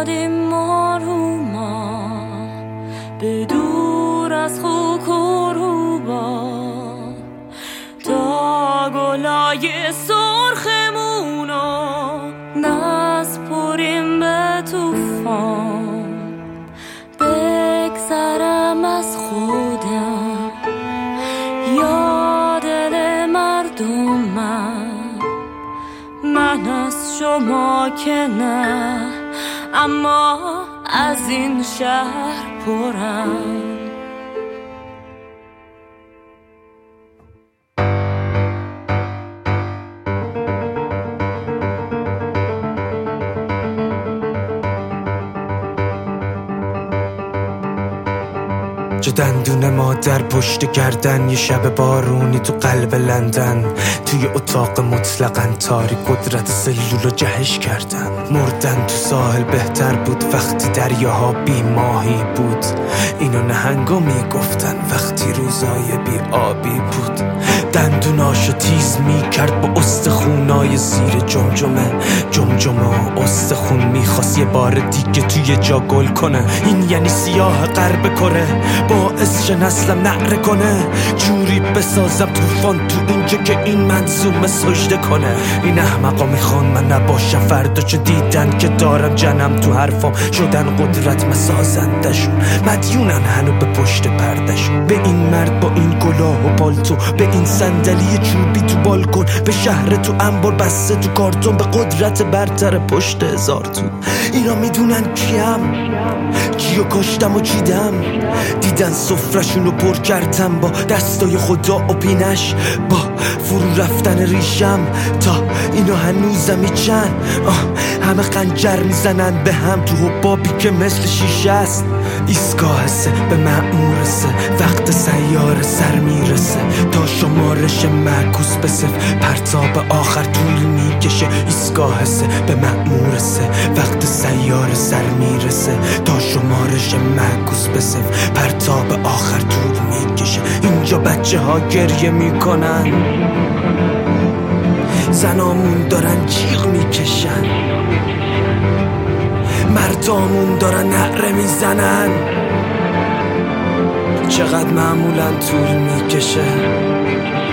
دادیم ماروما به دور از خوک و روبا تا گلای سرخمونو نسپریم به توفان. بگذرم از خودم یا دل مردمم، من از شما که نه اما از این شهر پرم. چه دندون مادر پشت گردن، یه شب بارونی تو قلب لندن، توی اتاق مطلقاً تاریک قدرت سلول رو جهش کردن. مردن تو ساحل بهتر بود وقتی دریاها بی ماهی بود، اینو نهنگا میگفتن وقتی روزای بی آبی بود. دندوناشو تیز میکرد با استخونای زیر جمجمه، جمجمه استخون میخواست یه بار دیگه توی جا گل کنه. این یعنی سیاه غرب کره، باعث شه نسلم نعره کنه، جوری بسازم طوفان تو اینجا که این منظومه سجده کنه. این احمقا میخوان من نباشم فردا، چه دیدن که دارم جنم تو حرفام، شدن قدرت مسازندشون، مدیونن هنو به پشت پردشون. به این مرد با این کلاه و پالتو، به این صندلی چوبی تو بالکن، به شهر تو انبار بسته تو کارتون، به قدرت برتر پشت هزار تو. اینا میدونن کیو کشتم و چیدم، دیدن سفرشونو پر کردم با دستای خدا و پینش، با فرو رفتن ریشم تا اینا هنوزم چند همه خنجر میزنن به هم تو حبابی که مثل شیشه است. ایستگاهسه به مأمورسه، وقت سیاره سر میرسه تا شمارش معکوس به صفر، پرتاب آخر طول میکشه. ایستگاهسه به مأمورسه، وقت سیاره سر میرسه تا شمارش معکوس به صفر، پرتاب آخر طول میکشه. اینجا بچه ها گریه میکنن، زنامون دارن جیغ میکشن، مردامون دارن نعره میزنن. چقدر معمولا طول میکشه